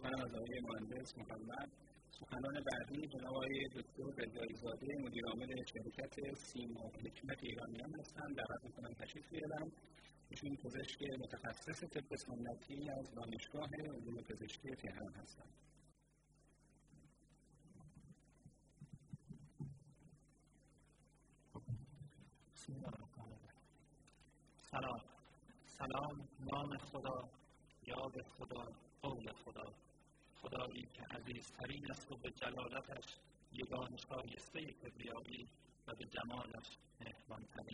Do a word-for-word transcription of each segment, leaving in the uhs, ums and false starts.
منم از آقای مهندس محمد. سخنان بعدی جناب آقای دکتر رضایی‌زاده مدیر عامل شرکت سیما و حکمت ایرانیان هستند. دعوت می‌کنم تشریف بیارن. ایشون پزشک متخصص طب سنتی از دانشگاه علوم پزشکی تهران هستند. سلام. سلام نام خدا، یاد خدا، قول خدا، خدایی که عزیزترین است و به جلالتش یگانه شایسته کبریایی و به جمالش مهربان‌ترین.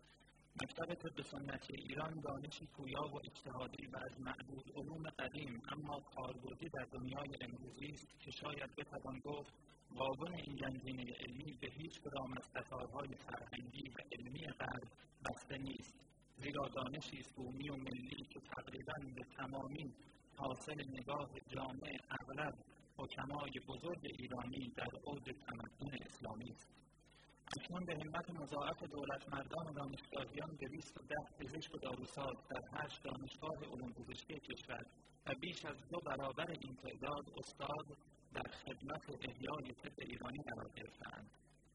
مکتب طب سنتی ایران دانشی پویا و اجتهادی و از معدود علوم قدیم اما کاربردی در دنیای امروزی است که شاید بتوان گفت واگن این گنجینه علمی به هیچ کدام از قطارهای فرهنگی و علمی غرب بسته نیست، زیرا دانشی است بومی و ملی که تقریباً به تمامی حاصل نگاه جامع اغلب حکمای بزرگ ایرانی در اوج تمدن اسلامی است. اکنون به همت مضاعف دولتمردان و دانشگاهیان دویست و ده پزشک و داروساز در هشت دانشگاه علوم پزشکی کشور و بیش از دو برابر این تعداد استاد در خدمت احیای طب ایرانی قرار گرفته‌اند.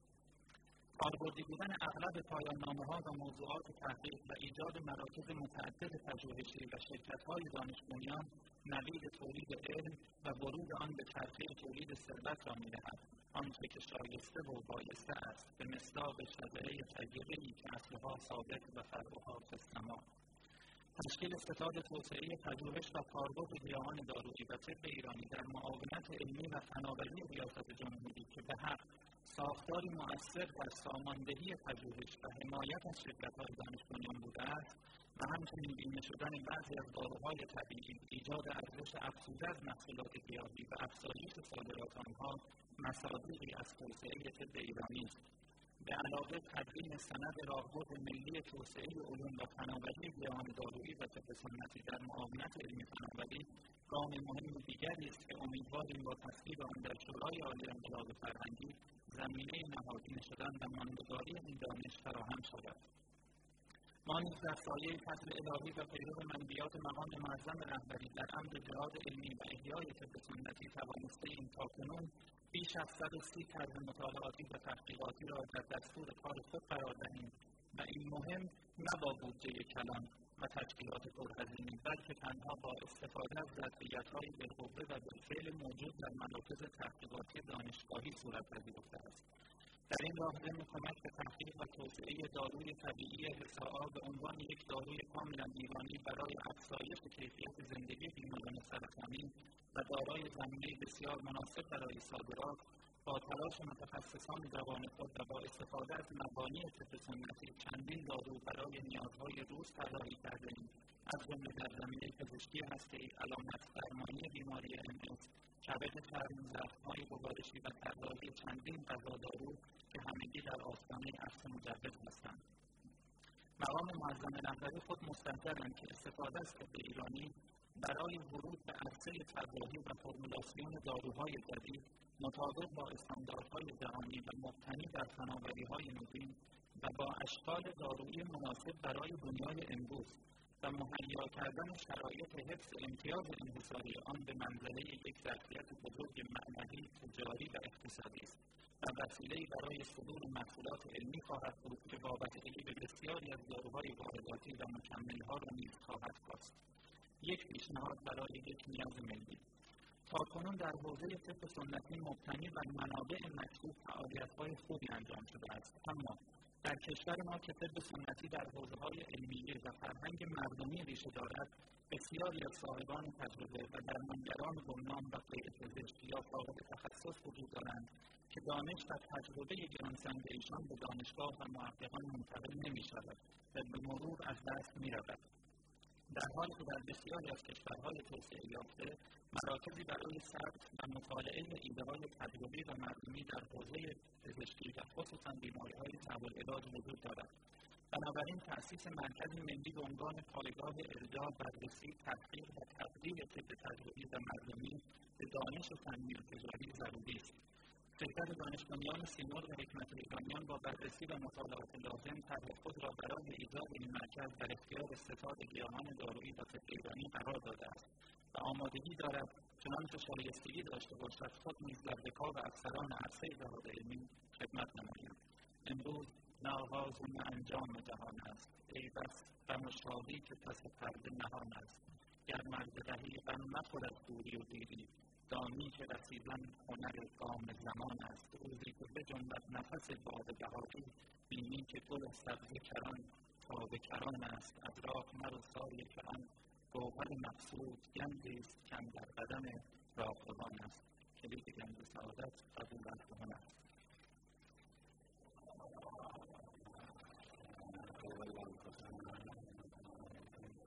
کاربردی بودن اغلب پایان‌نامه‌ها و موضوعات تحقیق و ایجاد مراکز متعدد پژوهشی و شرکت‌های دانش‌بنیان نوید تولید علم و ورود آن به چرخه تولید ثروت را می‌دهد، آنچه که شایسته و بایسته است، به مصداق شجره طیبه‌ای که اصلها ثابت و فرعها فی السماء. تشکیل ستاد توسعه پژوهش و کاربرد گیاهان دارویی و طب ایرانی در معاونت علمی و فناوری ریاست جمهوری که به حق ساختاری مؤثر در ساماندهی پژوهش و حمایت از شرکت‌های دانش‌بنیان بوده است و همچنین بیمه شدن بعضی از داروهای طبیعی، ایجاد ارزش افزوده از محصولات گیاهی و افزایش صادرات آنها مصادیقی از توسعه طب ایرانی است. به علاوه تدوین سند راهبرد ملی توسعه علوم و فناوری گیاهان دارویی و طب سنتی در معاونت علمی فناوری گام مهم دیگری است که امیدواریم با تصویب آن در شورای عالی انقلاب فرهنگی زمینه نهادینه شدن و ماندگاری این دانش فراهم شود. ما نیز در سایه فضل الهی و پیرو منبیات مقام معظم رهبری در امر جهاد علمی و احیای طب سنتی توانسته‌ایم تاکنون بیش از صد و سی طرح مطالعاتی و تحقیقاتی را در دستور کار خود قرار دهیم و این مهم نه با بودجه کلان و تشکیلات پرهزینه، بلکه تنها با استفاده از ظرفیت‌های بالقوه و بالفعل موجود در مراکز تحقیقاتی دانشگاهی صورت پذیرفته است. در این راه ضمن کمک به تحقیق و توسعه داروی طبیعی حصه‌آ به عنوان یک داروی کاملا ایرانی برای افزایش کیفیت زندگی بیماران سرطانی و دارای زمینه بسیار مناسب برای صادرات، با تلاش متخصصان جوان خود و با استفاده از مبانی طب سنتی چندین دارو برای نیازهای روز طراحی کرده‌ایم، از جمله در زمینه پزشکی هسته‌ای، علامت درمانی بیماری ام اس، کبد چرم، زخم‌های گوارشی و طراحی چندین غذا دارو که همگی در آستانه عصر مجدد هستند. مقام معظم رهبری خود مستحضرند که استفاده از طب ایرانی برای ورود به عرصه طراحی و فرمولاسیون داروهای جدید مطابق با استانداردهای جهانی و مبتنی بر فناوری‌های نوین و با اشکال دارویی مناسب برای دنیای امروز و مهیا کردن شرایط حفظ امتیاز انحصاری آن به منزله یک ظرفیت بزرگ معنوی، تجاری و اقتصادی است و وسیله‌ای برای صدور محصولات علمی خواهد بود که وابستگی به بسیاری از داروهای وارداتی و مکمل‌ها را نیز خواهد کاست. یک پیشنهاد برای یک نیاز ملی. تاکنون در حوزه طب سنتی مبتنی بر منابع مطلوب فعالیت‌های خوبی انجام شده است، اما در کشور ما که طب سنتی در حوزه‌های علمیه و فرهنگ مردمی ریشه دارد، بسیاری از صاحبان تجربه و درمانگران گمنام و غیرپزشک یا فارغ تخصص وجود دارند که دانش و تجربه گرانسنگ ایشان به دانشگاه و محققان منتقل نمی‌شود و به مرور از دست می‌رود. در حالی که در بسیاری از کشورهای توسعه یافته مراکزی برای ثبت و مطالعه ایده‌های تجربی و مردمی در حوزه پزشکی و خصوصا بیماری‌های صعب العلاج وجود دارد. بنابراین تأسیس مرکزی ملی به عنوان پایگاه ارجاع، بررسی، تحقیق و تبدیل طب تجربی و مردمی به دانش فنی و تجاری ضروری است. شرکت دانش‌بنیان سیمرغ و حکمت ایرانیان با بررسی و مطالعات لازم طرح خود را برای ایجاد این مرکز در اختیار ستاد گیاهان دارویی و طب ایرانی قرار داده است و آمادگی دارد چنانچه شایستگی داشته باشد خود نیز در رکاب افسران عرصه جهاد علمی خدمت نمایم. امروز نه آغاز و نه انجام جهان است، ای بس غم و شادی که پس پرده نهان است. گر مرد رهی غم نخورد دوری و دیری، دانی که رسیدن هنر گام زمان است. روزی که بجنبد نفس باد بهاری، بینی که گل سبزه کران تازه کران است. از راه مرو سایه کران، گوهر مقصود گنجی است کاندر قدم